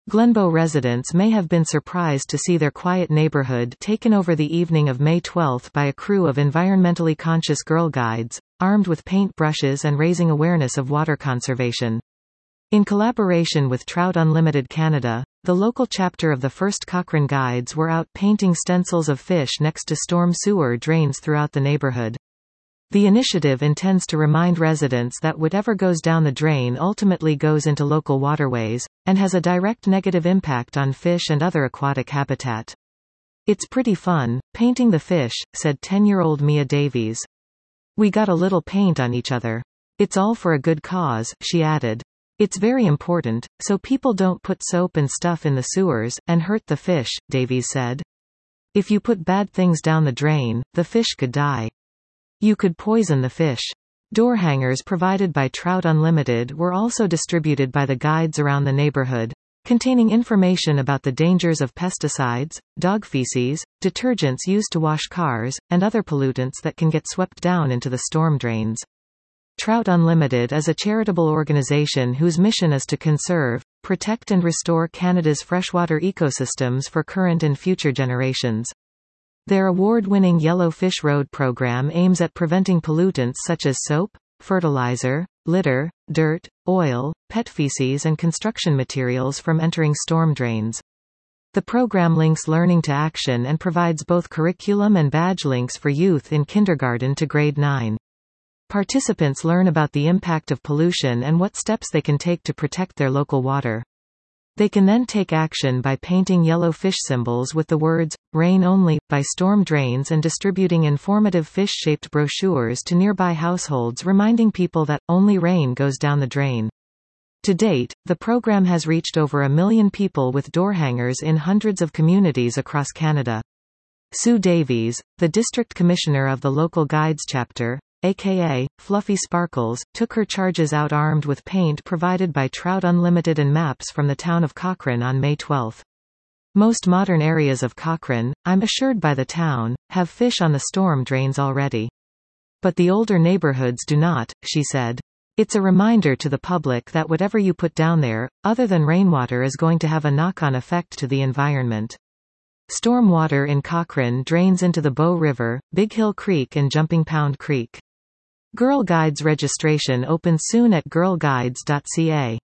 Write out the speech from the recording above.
Glenbow residents may have been surprised to see their quiet neighborhood taken over the evening of May 12 by a crew of environmentally conscious Girl Guides, armed with paint brushes and raising awareness of water conservation. In collaboration with Trout Unlimited Canada, the local chapter of the First Cochrane Guides were out painting stencils of fish next to storm sewer drains throughout the neighborhood. The initiative intends to remind residents that whatever goes down the drain ultimately goes into local waterways, and has a direct negative impact on fish and other aquatic habitat. "It's pretty fun, painting the fish," said 10-year-old Mia Davies. "We got a little paint on each other. It's all for a good cause," she added. "It's very important, so people don't put soap and stuff in the sewers, and hurt the fish," Davies said. "If you put bad things down the drain, the fish could die. You could poison the fish." Door hangers provided by Trout Unlimited were also distributed by the guides around the neighborhood, containing information about the dangers of pesticides, dog feces, detergents used to wash cars, and other pollutants that can get swept down into the storm drains. Trout Unlimited is a charitable organization whose mission is to conserve, protect and restore Canada's freshwater ecosystems for current and future generations. Their award-winning Yellow Fish Road program aims at preventing pollutants such as soap, fertilizer, litter, dirt, oil, pet feces and construction materials from entering storm drains. The program links learning to action and provides both curriculum and badge links for youth in kindergarten to grade 9. Participants learn about the impact of pollution and what steps they can take to protect their local water. They can then take action by painting yellow fish symbols with the words, "Rain Only," by storm drains and distributing informative fish-shaped brochures to nearby households reminding people that, only rain goes down the drain. To date, the program has reached over 1 million people with door hangers in hundreds of communities across Canada. Sue Davies, the district commissioner of the local Guides chapter, aka Fluffy Sparkles, took her charges out armed with paint provided by Trout Unlimited and maps from the town of Cochrane on May 12. "Most modern areas of Cochrane, I'm assured by the town, have fish on the storm drains already. But the older neighborhoods do not," she said. "It's a reminder to the public that whatever you put down there, other than rainwater, is going to have a knock-on effect to the environment." Storm water in Cochrane drains into the Bow River, Big Hill Creek and Jumping Pound Creek. Girl Guides registration opens soon at girlguides.ca.